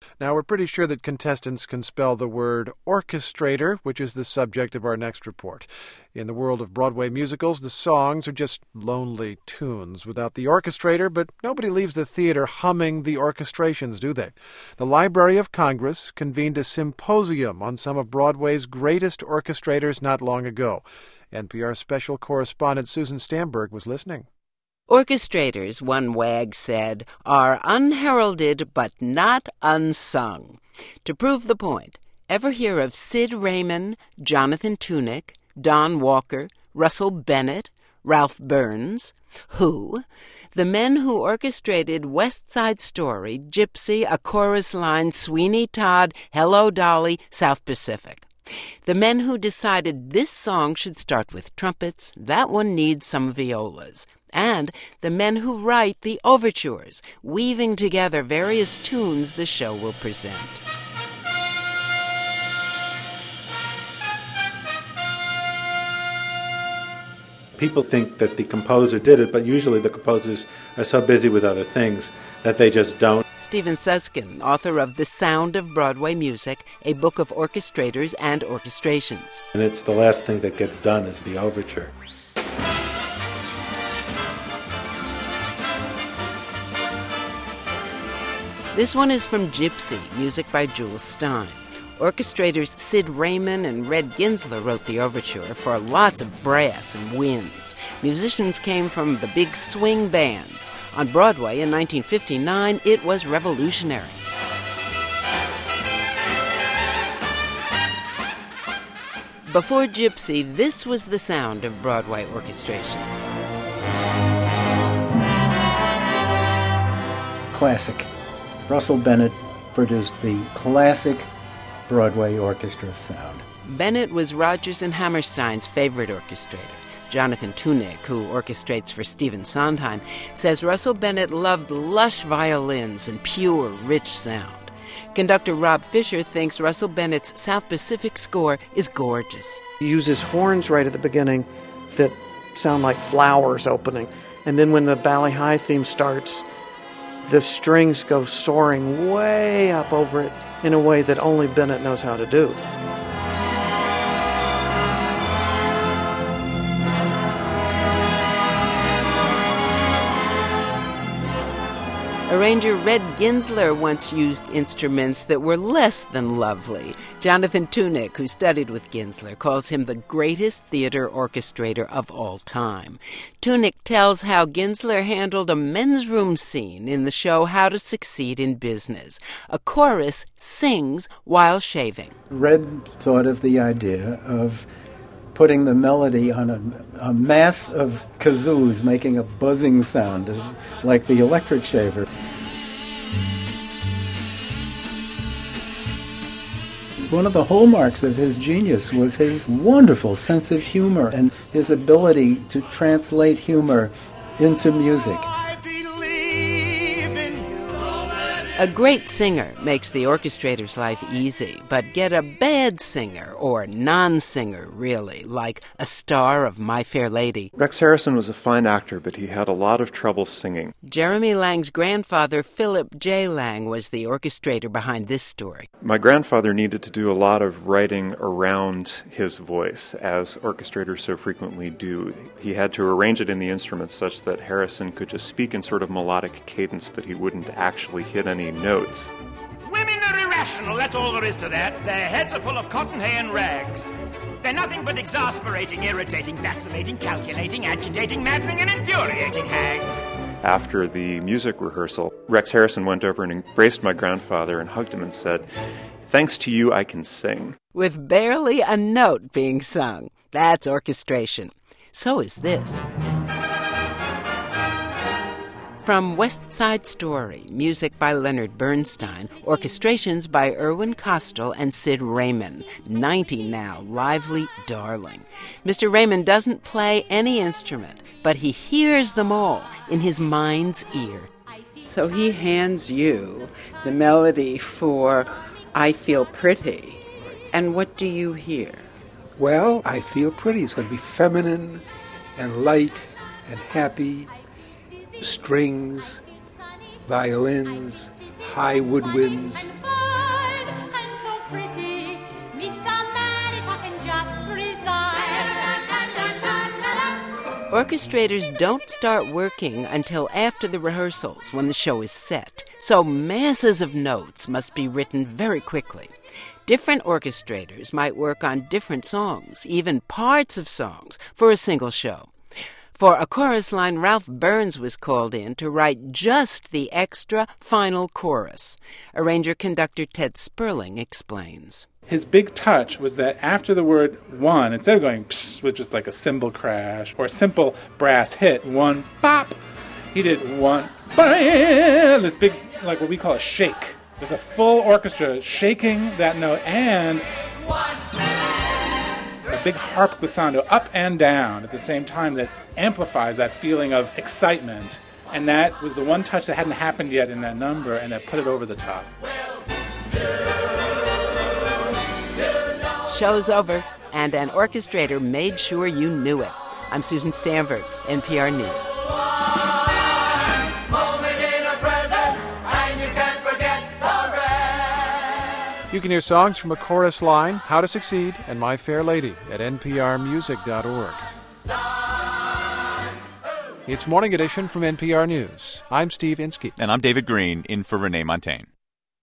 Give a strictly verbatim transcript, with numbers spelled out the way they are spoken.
Now, we're pretty sure that contestants can spell the word orchestrator, which is the subject of our next report. In the world of Broadway musicals, the songs are just lonely tunes without the orchestrator, but nobody leaves the theater humming the orchestrations, do they? The Library of Congress convened a symposium on some of Broadway's greatest orchestrators not long ago. N P R special correspondent Susan Stamberg was listening. Orchestrators, one wag said, are unheralded but not unsung. To prove the point, ever hear of Sid Raymond, Jonathan Tunick, Don Walker, Russell Bennett, Ralph Burns? Who? The men who orchestrated West Side Story, Gypsy, A Chorus Line, Sweeney Todd, Hello Dolly, South Pacific. The men who decided this song should start with trumpets, that one needs some violas. And the men who write the overtures, weaving together various tunes the show will present. People think that the composer did it, but usually the composers are so busy with other things that they just don't. Stephen Susskind, author of The Sound of Broadway Music, a book of orchestrators and orchestrations. And it's the last thing that gets done is the overture. This one is from Gypsy, music by Jules Stein. Orchestrators Sid Raymond and Red Ginsler wrote the overture for lots of brass and winds. Musicians came from the big swing bands. On Broadway in nineteen fifty-nine, it was revolutionary. Before Gypsy, this was the sound of Broadway orchestrations. Classic. Russell Bennett produced the classic Broadway orchestra sound. Bennett was Rodgers and Hammerstein's favorite orchestrator. Jonathan Tunick, who orchestrates for Stephen Sondheim, says Russell Bennett loved lush violins and pure, rich sound. Conductor Rob Fisher thinks Russell Bennett's South Pacific score is gorgeous. He uses horns right at the beginning that sound like flowers opening. And then when the Bali High theme starts, the strings go soaring way up over it in a way that only Bennett knows how to do. Arranger Red Ginsler once used instruments that were less than lovely. Jonathan Tunick, who studied with Ginsler, calls him the greatest theater orchestrator of all time. Tunick tells how Ginsler handled a men's room scene in the show How to Succeed in Business. A chorus sings while shaving. Red thought of the idea of putting the melody on a, a mass of kazoos making a buzzing sound, as, like the electric shaver. One of the hallmarks of his genius was his wonderful sense of humor and his ability to translate humor into music. A great singer makes the orchestrator's life easy, but get a bad singer, or non-singer, really, like a star of My Fair Lady. Rex Harrison was a fine actor, but he had a lot of trouble singing. Jeremy Lang's grandfather, Philip J. Lang, was the orchestrator behind this story. My grandfather needed to do a lot of writing around his voice, as orchestrators so frequently do. He had to arrange it in the instruments such that Harrison could just speak in sort of melodic cadence, but he wouldn't actually hit any notes. Women are irrational, that's all there is to that. Their heads are full of cotton hay and rags. They're nothing but exasperating, irritating, vacillating, calculating, agitating, maddening, and infuriating hags. After the music rehearsal, Rex Harrison went over and embraced my grandfather and hugged him and said, "Thanks to you, I can sing." With barely a note being sung. That's orchestration. So is this. From West Side Story, music by Leonard Bernstein, orchestrations by Irwin Kostal and Sid Raymond, ninety now, lively darling. Mister Raymond doesn't play any instrument, but he hears them all in his mind's ear. So he hands you the melody for I Feel Pretty. And what do you hear? Well, I Feel Pretty is going to be feminine and light and happy. Strings, violins, high woodwinds. pretty. Miss America can just preside. Orchestrators don't start working until after the rehearsals, when the show is set. So masses of notes must be written very quickly. Different orchestrators might work on different songs, even parts of songs, for a single show. For a chorus line, Ralph Burns was called in to write just the extra final chorus. Arranger-conductor Ted Sperling explains. His big touch was that after the word one, instead of going psst with just like a cymbal crash or a simple brass hit, one bop, he did one bam, this big, like what we call a shake, with a full orchestra shaking that note and a big harp glissando up and down at the same time that amplifies that feeling of excitement. And that was the one touch that hadn't happened yet in that number and that put it over the top. Show's over, and an orchestrator made sure you knew it. I'm Susan Stamberg, N P R News. You can hear songs from A Chorus Line, How to Succeed, and My Fair Lady at n p r music dot org. It's Morning Edition from N P R News. I'm Steve Inskeep. And I'm David Green, in for Renee Montagne.